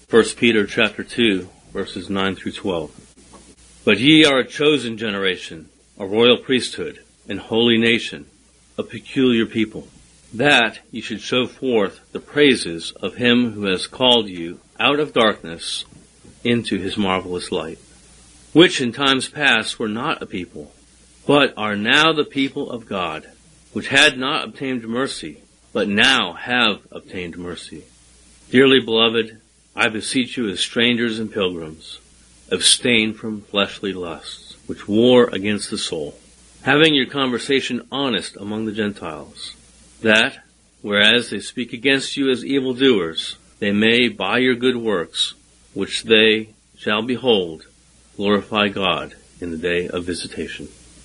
1 Peter chapter 2, verses 9 through 12. But ye are a chosen generation, a royal priesthood, an holy nation, a peculiar people, that ye should show forth the praises of him who has called you out of darkness into his marvelous light, which in times past were not a people, but are now the people of God, which had not obtained mercy, but now have obtained mercy. Dearly beloved, I beseech you as strangers and pilgrims, abstain from fleshly lusts, which war against the soul, having your conversation honest among the Gentiles, that, whereas they speak against you as evildoers, they may, by your good works, which they shall behold, glorify God in the day of visitation.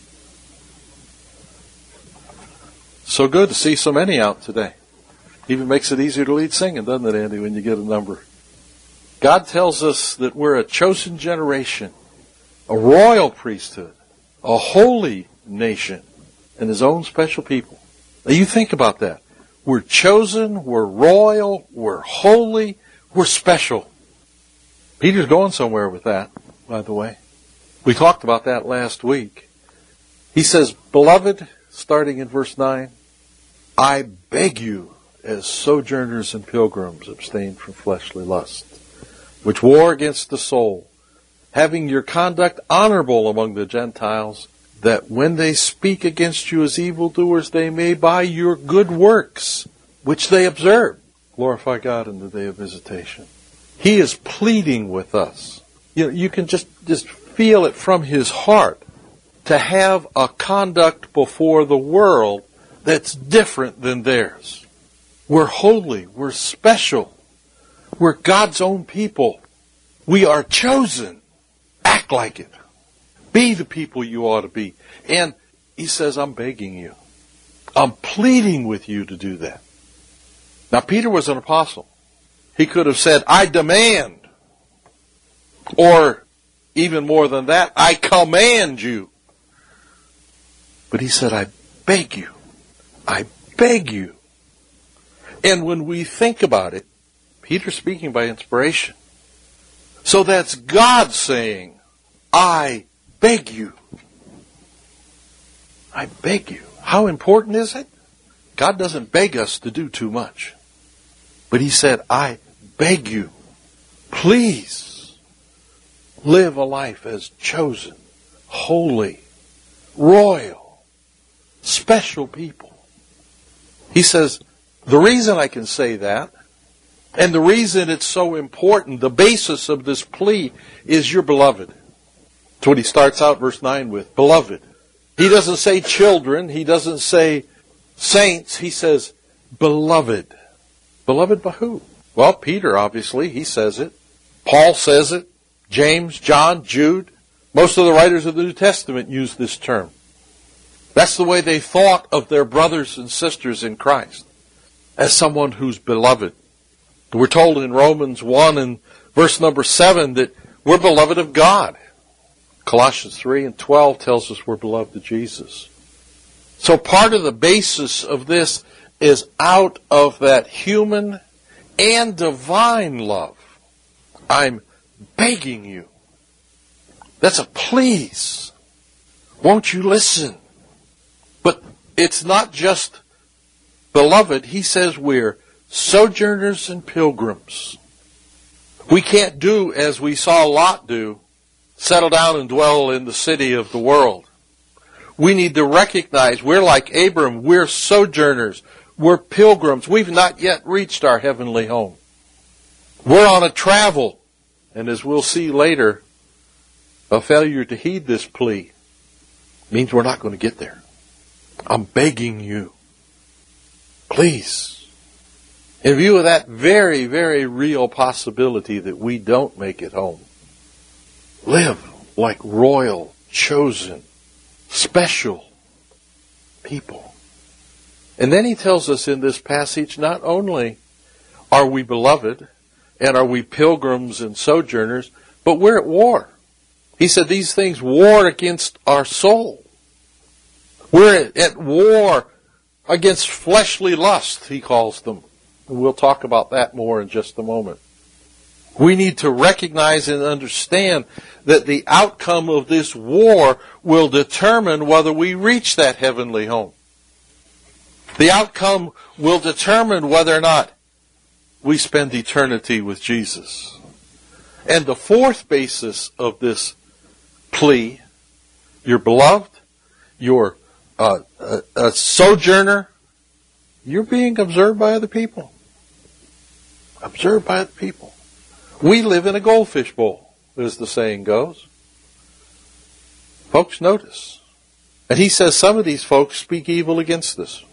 So good to see so many out today. Even makes it easier to lead singing, doesn't it, Andy, when you get a number? God tells us that we're a chosen generation, a royal priesthood, a holy nation, and his own special people. Now you think about that. We're chosen, we're royal, we're holy, we're special. Peter's going somewhere with that, by the way. We talked about that last week. He says, Beloved, starting in verse 9, I beg you, as sojourners and pilgrims, abstain from fleshly lusts, which war against the soul, having your conduct honorable among the Gentiles, that when they speak against you as evildoers, they may by your good works, which they observe, glorify God in the day of visitation. He is pleading with us. You can just feel it from his heart to have a conduct before the world that's different than theirs. We're holy. We're special. We're God's own people. We are chosen. Act like it. Be the people you ought to be. And he says, I'm begging you. I'm pleading with you to do that. Now, Peter was an apostle. He could have said, I demand. Or, even more than that, I command you. But he said, I beg you. I beg you. And when we think about it, Peter's speaking by inspiration. So that's God saying, I beg you. I beg you. How important is it? God doesn't beg us to do too much. But he said, I beg you, please live a life as chosen, holy, royal, special people. He says, the reason I can say that, and the reason it's so important, the basis of this plea, is your beloved. That's what he starts out verse 9 with, beloved. He doesn't say children, he doesn't say saints, he says beloved. Beloved by who? Well, Peter, obviously, he says it. Paul says it. James, John, Jude. Most of the writers of the New Testament use this term. That's the way they thought of their brothers and sisters in Christ, as someone who's beloved. We're told in Romans 1 and verse number 7 that we're beloved of God. Colossians 3 and 12 tells us we're beloved of Jesus. So part of the basis of this is out of that human and divine love. I'm begging you. That's a please. Won't you listen? But it's not just beloved. He says we're sojourners and pilgrims. We can't do as we saw Lot do, settle down and dwell in the city of the world. We need to recognize we're like Abram. We're sojourners. We're pilgrims. We've not yet reached our heavenly home. We're on a travel. And as we'll see later, a failure to heed this plea means we're not going to get there. I'm begging you. Please. In view of that very, very real possibility that we don't make it home, live like royal, chosen, special people. And then he tells us in this passage, not only are we beloved and are we pilgrims and sojourners, but we're at war. He said these things war against our soul. We're at war against fleshly lust, he calls them. And we'll talk about that more in just a moment. We need to recognize and understand that the outcome of this war will determine whether we reach that heavenly home. The outcome will determine whether or not we spend eternity with Jesus. And the fourth basis of this plea, you're beloved, you're a sojourner, you're being observed by other people. Observed by other people. We live in a goldfish bowl, as the saying goes. Folks, notice. And he says some of these folks speak evil against us.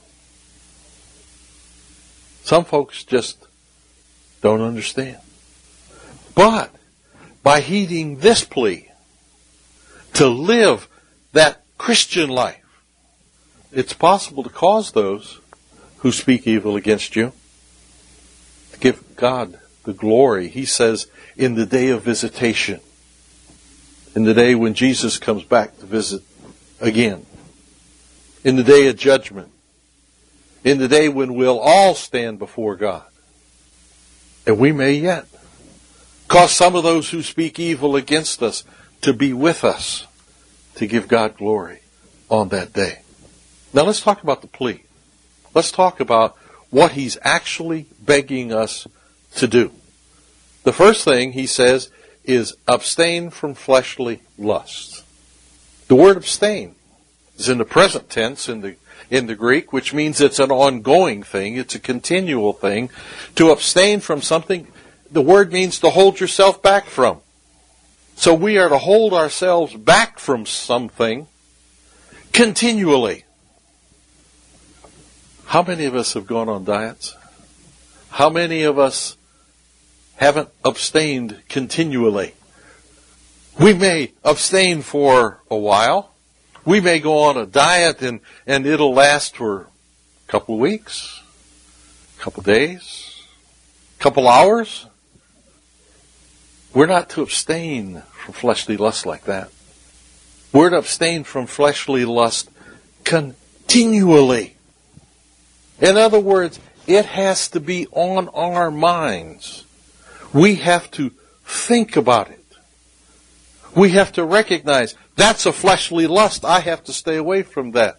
Some folks just don't understand. But by heeding this plea to live that Christian life, it's possible to cause those who speak evil against you to give God the glory. He says, in the day of visitation, in the day when Jesus comes back to visit again, in the day of judgment, in the day when we'll all stand before God. And we may yet cause some of those who speak evil against us to be with us to give God glory on that day. Now let's talk about the plea. Let's talk about what he's actually begging us to do. The first thing he says is abstain from fleshly lusts. The word abstain is in the present tense in the Greek, which means it's an ongoing thing. It's a continual thing. To abstain from something, the word means to hold yourself back from. So we are to hold ourselves back from something continually. How many of us have gone on diets? How many of us haven't abstained continually? We may abstain for a while. We may go on a diet and it'll last for a couple of weeks, a couple of days, a couple hours. We're not to abstain from fleshly lust like that. We're to abstain from fleshly lust continually. In other words, it has to be on our minds. We have to think about it. We have to recognize that's a fleshly lust. I have to stay away from that.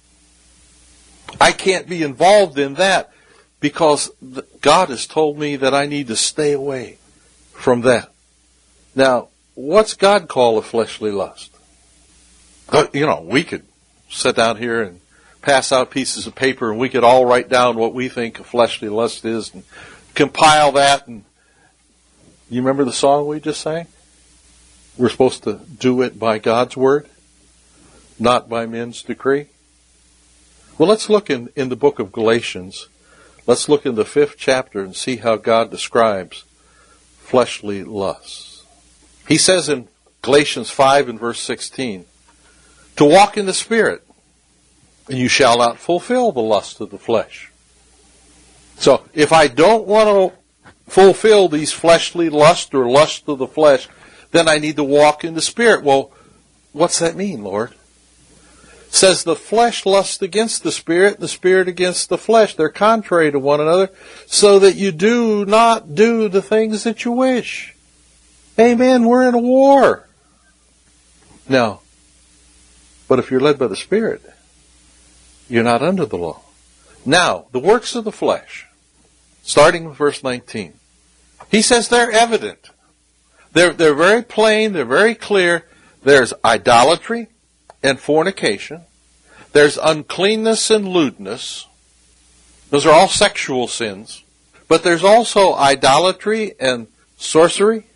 I can't be involved in that because God has told me that I need to stay away from that. Now, what's God call a fleshly lust? We could sit down here and pass out pieces of paper and we could all write down what we think a fleshly lust is and compile that. And you remember the song we just sang? We're supposed to do it by God's word, not by men's decree. Well, let's look in the book of Galatians. Let's look in the 5th chapter and see how God describes fleshly lusts. He says in Galatians 5 and verse 16, to walk in the Spirit, and you shall not fulfill the lust of the flesh. So, if I don't want to fulfill these fleshly lusts or lust of the flesh, then I need to walk in the Spirit. Well, what's that mean, Lord? It says the flesh lusts against the Spirit against the flesh. They're contrary to one another, so that you do not do the things that you wish. Amen, we're in a war. Now, but if you're led by the Spirit, you're not under the law. Now, the works of the flesh, starting with verse 19. He says they're evident. They're very plain, they're very clear. There's idolatry and fornication. There's uncleanness and lewdness. Those are all sexual sins. But there's also idolatry and sorcery.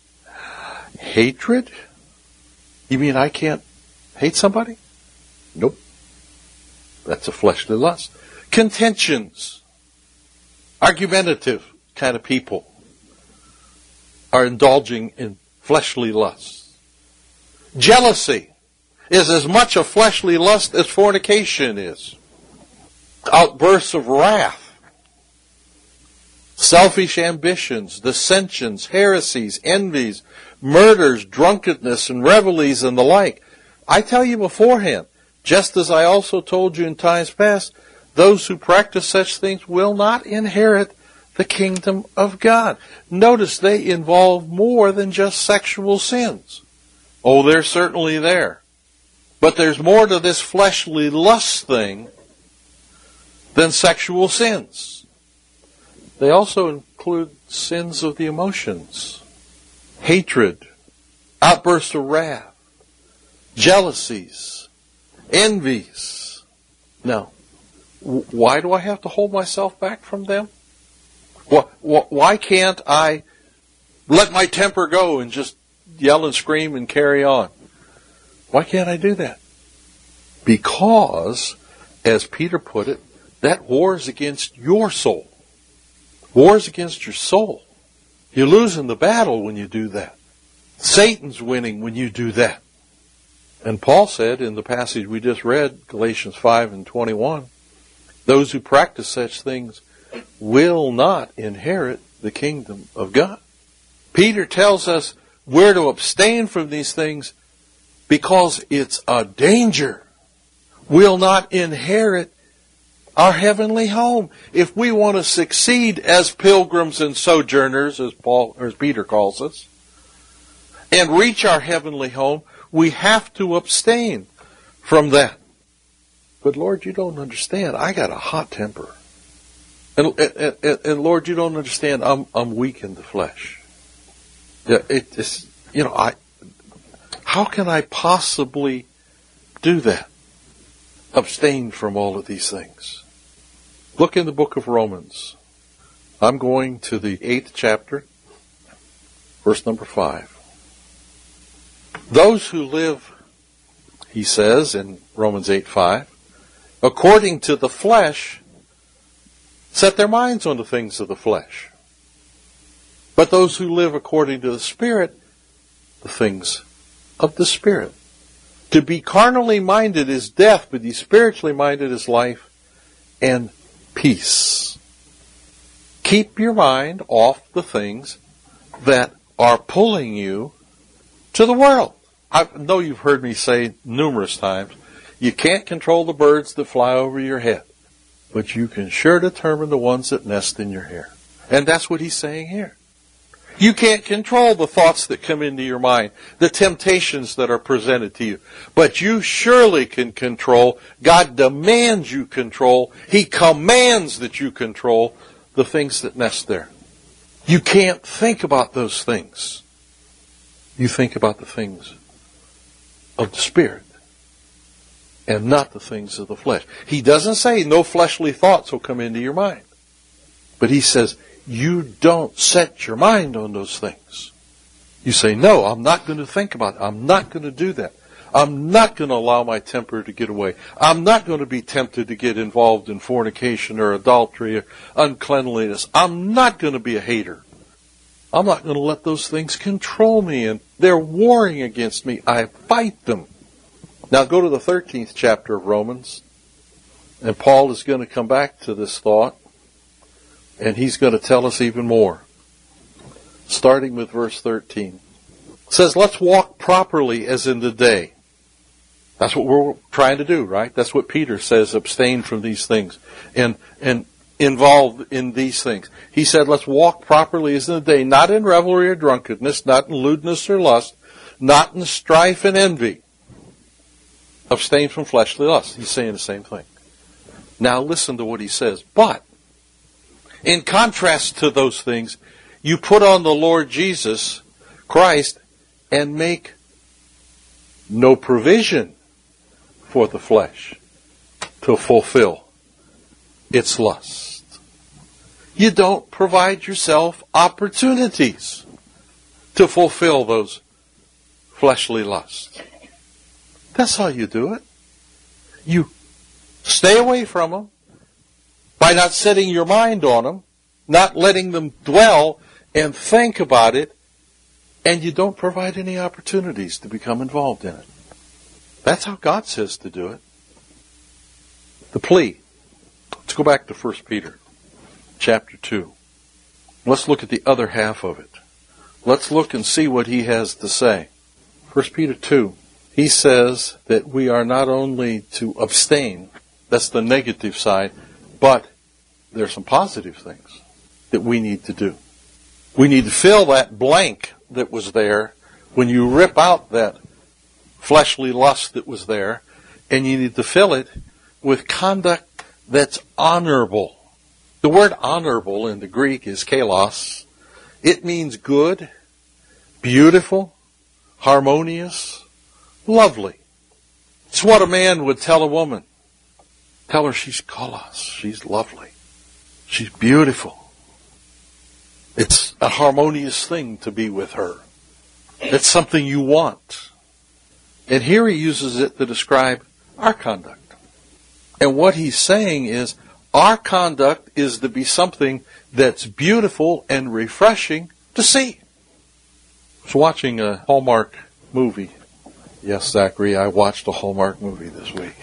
Hatred. You mean I can't hate somebody? Nope. That's a fleshly lust. Contentions. Argumentative kind of people are indulging in fleshly lusts. Jealousy is as much a fleshly lust as fornication is. Outbursts of wrath. Selfish ambitions, dissensions, heresies, envies, murders, drunkenness, and revelries, and the like. I tell you beforehand, just as I also told you in times past, those who practice such things will not inherit the kingdom of God. Notice they involve more than just sexual sins. Oh, they're certainly there. But there's more to this fleshly lust thing than sexual sins. They also include sins of the emotions, hatred, outbursts of wrath, jealousies, envies. Now, why do I have to hold myself back from them? Why can't I let my temper go and just yell and scream and carry on? Why can't I do that? Because, as Peter put it, that wars against your soul. Wars against your soul. You're losing the battle when you do that. Satan's winning when you do that. And Paul said in the passage we just read, Galatians 5:21, those who practice such things will not inherit the kingdom of God. Peter tells us we're to abstain from these things because it's a danger. We'll not inherit our heavenly home. If we want to succeed as pilgrims and sojourners, as Peter calls us, and reach our heavenly home, we have to abstain from that. But Lord, you don't understand. I got a hot temper. And Lord, you don't understand. I'm weak in the flesh. Yeah, it's, how can I possibly do that? Abstain from all of these things. Look in the book of Romans. I'm going to the 8th chapter, verse number 5. Those who live, he says in Romans 8:5, according to the flesh, set their minds on the things of the flesh. But those who live according to the Spirit, the things of the Spirit. To be carnally minded is death, but to be spiritually minded is life and peace. Keep your mind off the things that are pulling you to the world. I know you've heard me say numerous times, you can't control the birds that fly over your head, but you can sure determine the ones that nest in your hair. And that's what he's saying here. You can't control the thoughts that come into your mind, the temptations that are presented to you. But you surely can control. God demands you control. He commands that you control the things that nest there. You can't think about those things. You think about the things of the Spirit and not the things of the flesh. He doesn't say no fleshly thoughts will come into your mind. But he says, you don't set your mind on those things. You say, no, I'm not going to think about it. I'm not going to do that. I'm not going to allow my temper to get away. I'm not going to be tempted to get involved in fornication or adultery or uncleanliness. I'm not going to be a hater. I'm not going to let those things control me, and they're warring against me. I fight them. Now go to the 13th chapter of Romans, and Paul is going to come back to this thought. And he's going to tell us even more. Starting with verse 13. It says, let's walk properly as in the day. That's what we're trying to do, right? That's what Peter says, abstain from these things. And involved in these things. He said, let's walk properly as in the day, not in revelry or drunkenness, not in lewdness or lust, not in strife and envy. Abstain from fleshly lust. He's saying the same thing. Now listen to what he says. But, in contrast to those things, you put on the Lord Jesus Christ and make no provision for the flesh to fulfill its lust. You don't provide yourself opportunities to fulfill those fleshly lusts. That's how you do it. You stay away from them by not setting your mind on them, not letting them dwell and think about it, and you don't provide any opportunities to become involved in it. That's how God says to do it. The plea. Let's go back to 1 Peter chapter 2. Let's look at the other half of it. Let's look and see what he has to say. 1 Peter 2. He says that we are not only to abstain, that's the negative side, but there's some positive things. that we need to do. We need to fill that blank that was there when you rip out that fleshly lust that was there, and you need to fill it with conduct that's honorable. The word honorable in the Greek is kalos. It means good, beautiful, harmonious, lovely. It's what a man would tell a woman. Tell her she's kalos, she's lovely, she's beautiful. It's a harmonious thing to be with her. It's something you want. And here he uses it to describe our conduct. And what he's saying is, our conduct is to be something that's beautiful and refreshing to see. I was watching a Hallmark movie. Yes, Zachary, I watched a Hallmark movie this week.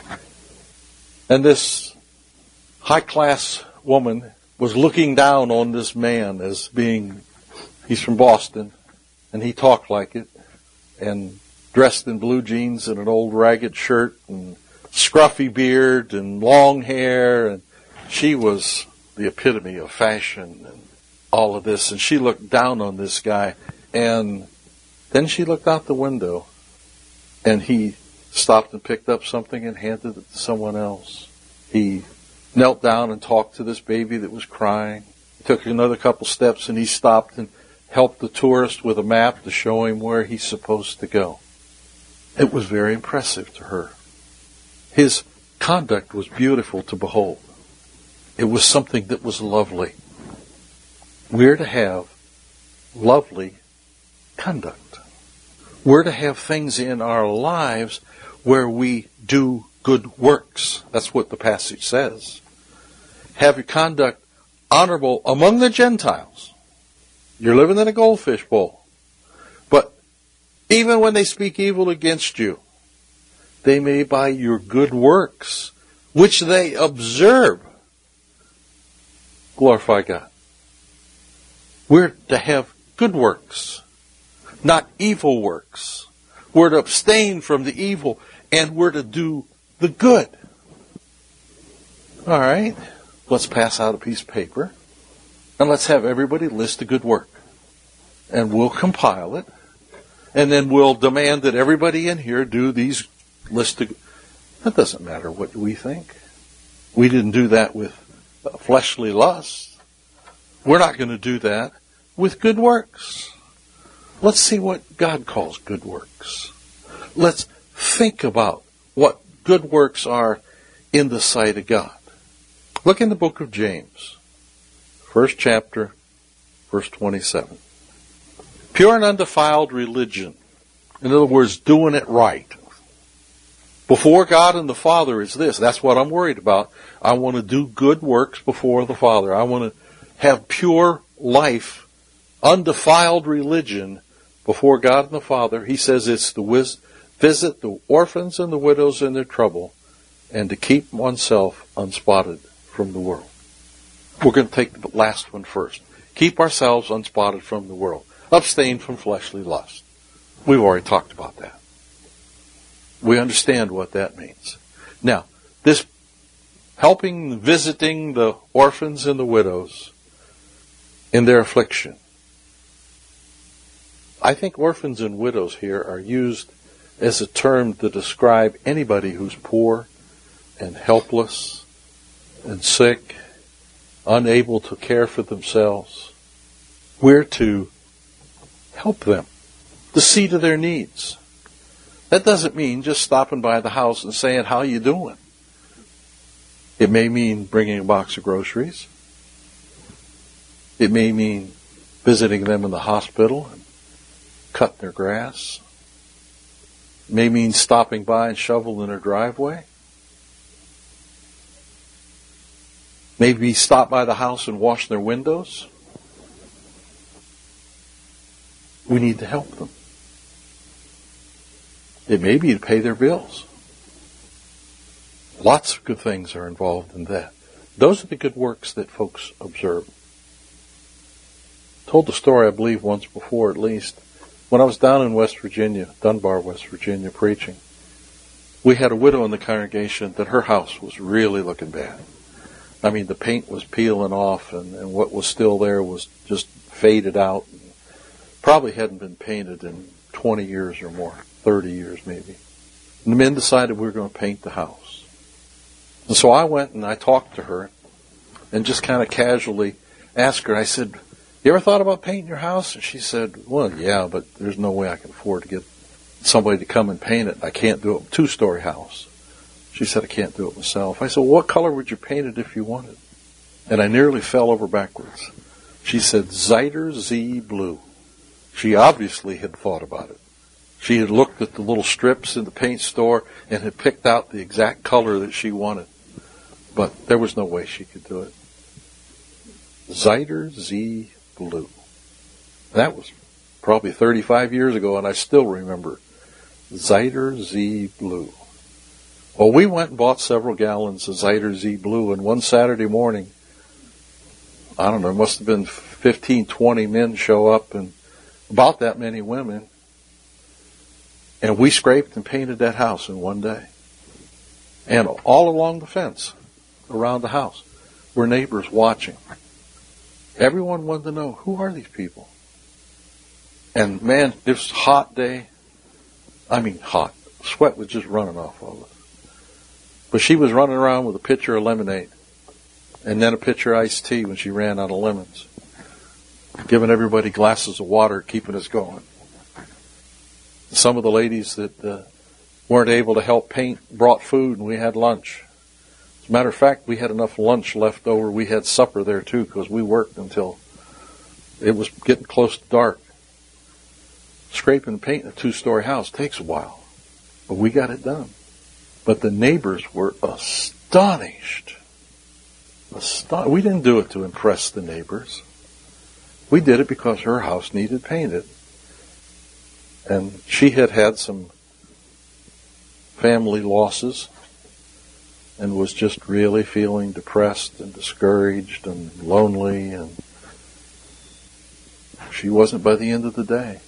And this high-class woman was looking down on this man as being, he's from Boston, and he talked like it, and dressed in blue jeans and an old ragged shirt, and scruffy beard and long hair, and she was the epitome of fashion and all of this, and she looked down on this guy, and then she looked out the window, and he stopped and picked up something and handed it to someone else. He knelt down and talked to this baby that was crying. He took another couple steps, and he stopped and helped the tourist with a map to show him where he's supposed to go. It was very impressive to her. His conduct was beautiful to behold. It was something that was lovely. We're to have lovely conduct. We're to have things in our lives where we do good works. That's what the passage says. Have your conduct honorable among the Gentiles. You're living in a goldfish bowl. But even when they speak evil against you, they may by your good works, which they observe, glorify God. We're to have good works, not evil works. We're to abstain from the evil, and we're to do the good. All right, let's pass out a piece of paper, and let's have everybody list a good work. And we'll compile it, and then we'll demand that everybody in here do these list of... That doesn't matter what we think. We didn't do that with fleshly lust. We're not going to do that with good works. Let's see what God calls good works. Let's think about what good works are in the sight of God. Look in the book of James, 1st chapter, verse 27. Pure and undefiled religion. In other words, doing it right. Before God and the Father is this. That's what I'm worried about. I want to do good works before the Father. I want to have pure life, undefiled religion before God and the Father. He says it's to visit the orphans and the widows in their trouble and to keep oneself unspotted from the world. We're going to take the last one first. Keep ourselves unspotted from the world. Abstain from fleshly lust. We've already talked about that. We understand what that means. Now, this helping, visiting the orphans and the widows in their affliction. I think orphans and widows here are used as a term to describe anybody who's poor and helpless and sick, unable to care for themselves. We're to help them, to see to their needs. That doesn't mean just stopping by the house and saying, how you doing? It may mean bringing a box of groceries. It may mean visiting them in the hospital and cutting their grass. It may mean stopping by and shoveling their driveway. Maybe stop by the house and wash their windows. We need to help them. It may be to pay their bills. Lots of good things are involved in that. Those are the good works that folks observe. I told the story, I believe, once before at least. When I was down in West Virginia, Dunbar, West Virginia, preaching, we had a widow in the congregation that her house was really looking bad. I mean, the paint was peeling off, and what was still there was just faded out. Probably hadn't been painted in 20 years or more, 30 years maybe. And the men decided we were going to paint the house. And so I went and I talked to her and just kind of casually asked her, I said, you ever thought about painting your house? And she said, well, yeah, but there's no way I can afford to get somebody to come and paint it. I can't do it. 2-story house. She said, I can't do it myself. I said, well, what color would you paint it if you wanted? And I nearly fell over backwards. She said, Zider Z Blue. She obviously had thought about it. She had looked at the little strips in the paint store and had picked out the exact color that she wanted. But there was no way she could do it. Zider Z Blue. That was probably 35 years ago, and I still remember. Zider Z Blue. Well, we went and bought several gallons of Zider Z Blue, and one Saturday morning, I don't know, it must have been 15, 20 men show up, and about that many women, and we scraped and painted that house in one day. And all along the fence, around the house, were neighbors watching. Everyone wanted to know, who are these people? And man, this hot day, I mean hot, sweat was just running off of us. But she was running around with a pitcher of lemonade and then a pitcher of iced tea when she ran out of lemons, giving everybody glasses of water, keeping us going. Some of the ladies that weren't able to help paint brought food, and we had lunch. As a matter of fact, we had enough lunch left over. We had supper there, too, because we worked until it was getting close to dark. Scraping and painting a 2-story house takes a while, but we got it done. But the neighbors were astonished. We didn't do it to impress the neighbors. We did it because her house needed painted. And she had had some family losses and was just really feeling depressed and discouraged and lonely, and she wasn't by the end of the day.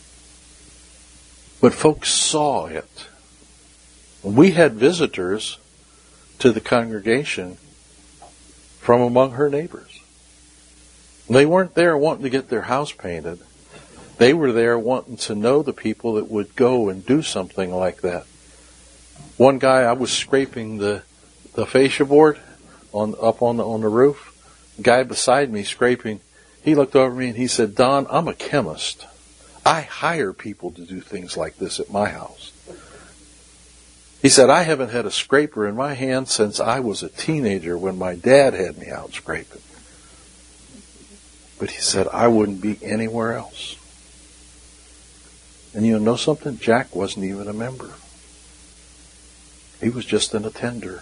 But folks saw it. We had visitors to the congregation from among her neighbors. They weren't there wanting to get their house painted. They were there wanting to know the people that would go and do something like that. One guy, I was scraping the fascia board up on the roof. The guy beside me scraping, he looked over me and he said, Don, I'm a chemist. I hire people to do things like this at my house. He said, I haven't had a scraper in my hand since I was a teenager when my dad had me out scraping. But he said, I wouldn't be anywhere else. And you know something? Jack wasn't even a member. He was just an attender.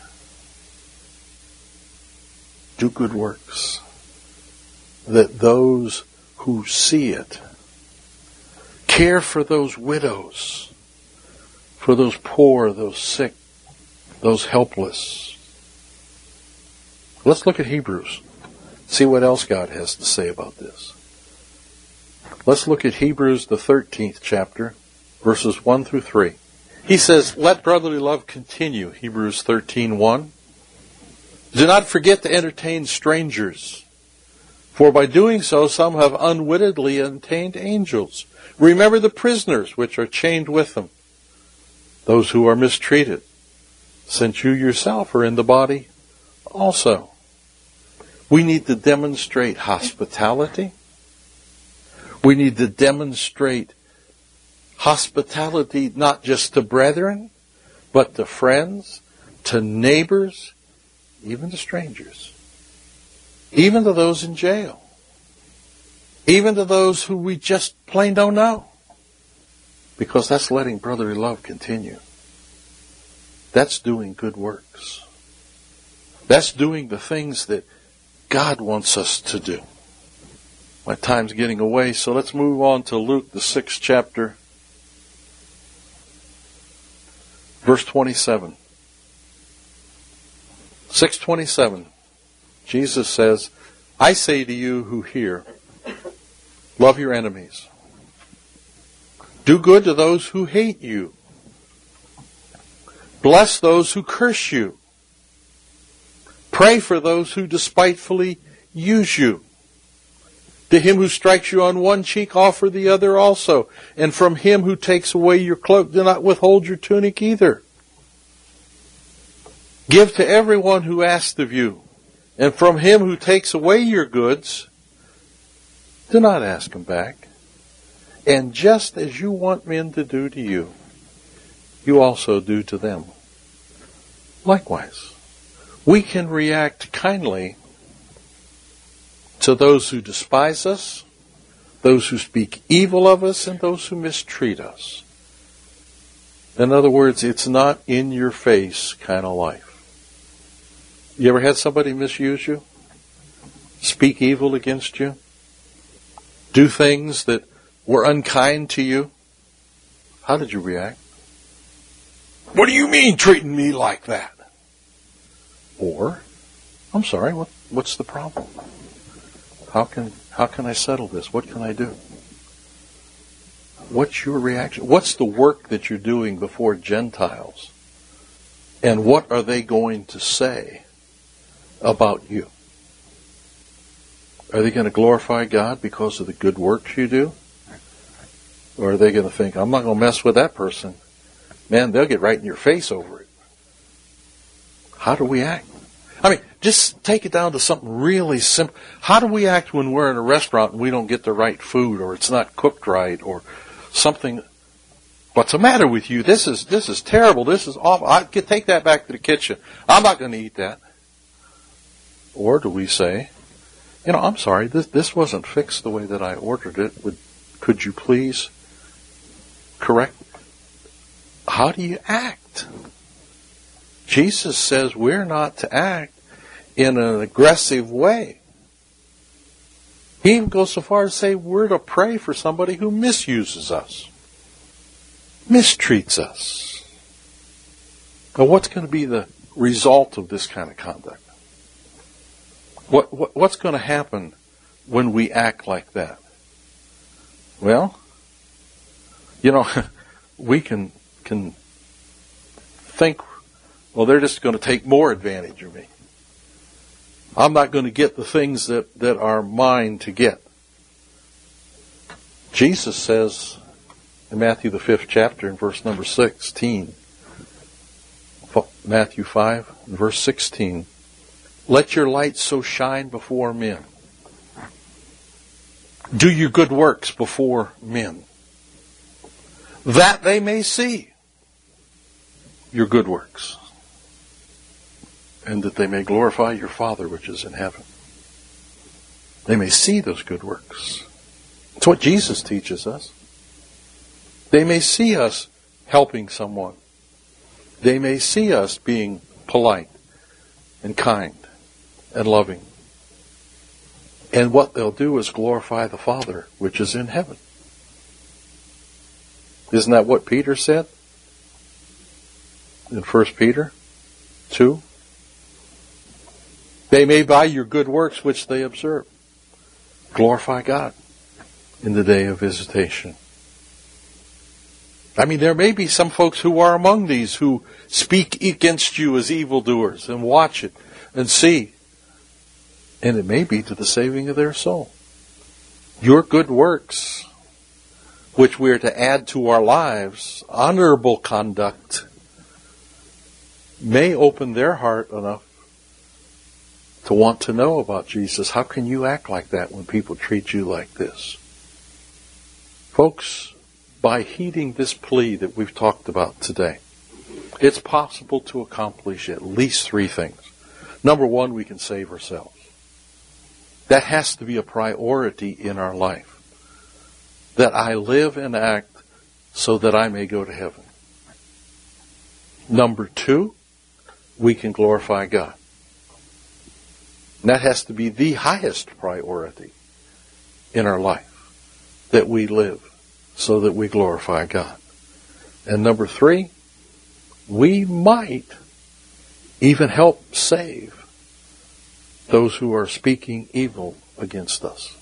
Do good works, that those who see it care for those widows, for those poor, those sick, those helpless. Let's look at Hebrews. See what else God has to say about this. Let's look at Hebrews, the 13th chapter, verses 1 through 3. He says, let brotherly love continue, Hebrews 13:1. Do not forget to entertain strangers, for by doing so some have unwittingly entertained angels. Remember the prisoners which are chained with them, those who are mistreated, since you yourself are in the body also. We need to demonstrate hospitality. We need to demonstrate hospitality not just to brethren, but to friends, to neighbors, even to strangers, even to those in jail, even to those who we just plain don't know. Because that's letting brotherly love continue. That's doing good works. That's doing the things that God wants us to do. My time's getting away, so let's move on to Luke, the 6th chapter, verse 27. 6:27. Jesus says, I say to you who hear, love your enemies. Do good to those who hate you. Bless those who curse you. Pray for those who despitefully use you. To him who strikes you on one cheek, offer the other also. And from him who takes away your cloak, do not withhold your tunic either. Give to everyone who asks of you. And from him who takes away your goods, do not ask him back. And just as you want men to do to you, you also do to them. Likewise, we can react kindly to those who despise us, those who speak evil of us, and those who mistreat us. In other words, it's not in your face kind of life. You ever had somebody misuse you? Speak evil against you? Do things that were unkind to you? How did you react? What do you mean treating me like that? Or, I'm sorry, what's the problem? How can I settle this? What can I do? What's your reaction? What's the work that you're doing before Gentiles? And what are they going to say about you? Are they going to glorify God because of the good works you do? Or are they going to think, I'm not going to mess with that person? Man, they'll get right in your face over it. How do we act? I mean, just take it down to something really simple. How do we act when we're in a restaurant and we don't get the right food, or it's not cooked right, or something? What's the matter with you? This is terrible. This is awful. I could take that back to the kitchen. I'm not going to eat that. Or do we say, I'm sorry, this wasn't fixed the way that I ordered it. Could you please correct? How do you act? Jesus says we're not to act in an aggressive way. He even goes so far as to say we're to pray for somebody who misuses us, mistreats us. Now, what's going to be the result of this kind of conduct? What's going to happen when we act like that? Well, we can think, well, they're just going to take more advantage of me. I'm not going to get the things that are mine to get. Jesus says in Matthew the 5th chapter in verse number 16, Matthew 5 verse 16, let your light so shine before men. Do your good works before men, that they may see your good works, and that they may glorify your Father which is in heaven. They may see those good works. That's what Jesus teaches us. They may see us helping someone. They may see us being polite and kind and loving. And what they'll do is glorify the Father which is in heaven. Isn't that what Peter said in 1 Peter 2? They may by your good works which they observe glorify God in the day of visitation. I mean, there may be some folks who are among these who speak against you as evildoers, and watch it and see. And it may be to the saving of their soul. Your good works, which we are to add to our lives, honorable conduct, may open their heart enough to want to know about Jesus. How can you act like that when people treat you like this? Folks, by heeding this plea that we've talked about today, it's possible to accomplish at least three things. Number one, we can save ourselves. That has to be a priority in our life. That I live and act so that I may go to heaven. Number two, we can glorify God. And that has to be the highest priority in our life. That we live so that we glorify God. And number three, we might even help save those who are speaking evil against us.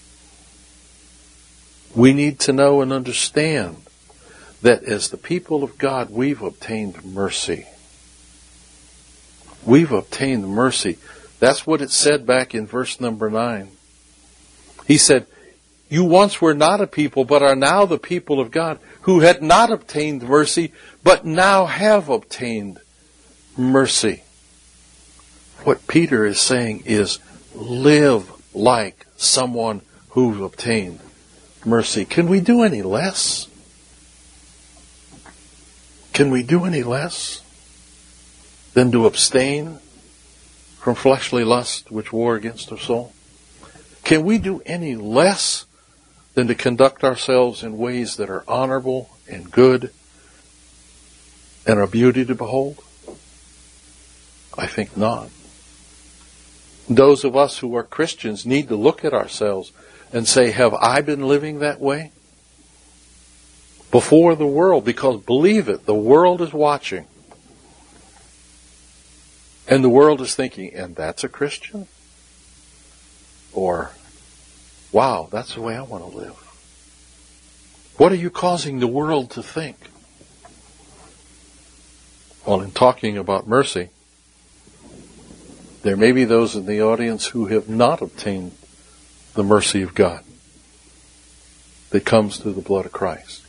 We need to know and understand that as the people of God, we've obtained mercy. We've obtained mercy. That's what it said back in verse number 9. He said, you once were not a people, but are now the people of God, who had not obtained mercy, but now have obtained mercy. What Peter is saying is, live like someone who's obtained mercy. Can we do any less? Can we do any less than to abstain from fleshly lust which war against our soul? Can we do any less than to conduct ourselves in ways that are honorable and good and are beauty to behold? I think not. Those of us who are Christians need to look at ourselves and say, have I been living that way? Before the world, because believe it, the world is watching. And the world is thinking, and that's a Christian? Or, wow, that's the way I want to live. What are you causing the world to think? Well, in talking about mercy, there may be those in the audience who have not obtained the mercy of God that comes through the blood of Christ.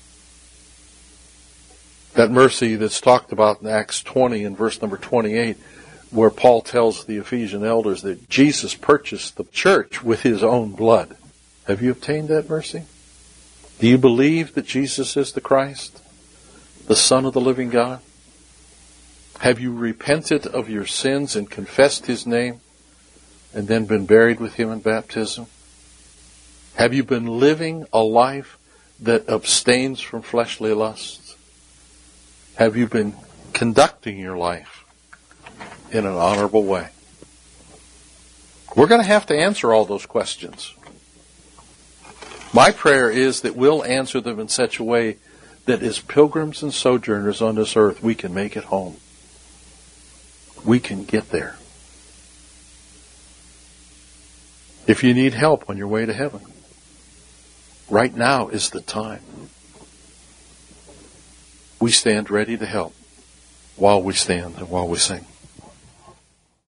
That mercy that's talked about in Acts 20 and verse number 28, where Paul tells the Ephesian elders that Jesus purchased the church with his own blood. Have you obtained that mercy? Do you believe that Jesus is the Christ, the Son of the living God? Have you repented of your sins and confessed his name and then been buried with him in baptism? Have you been living a life that abstains from fleshly lusts? Have you been conducting your life in an honorable way? We're going to have to answer all those questions. My prayer is that we'll answer them in such a way that as pilgrims and sojourners on this earth, we can make it home. We can get there. If you need help on your way to heaven, right now is the time. We stand ready to help while we stand and while we sing.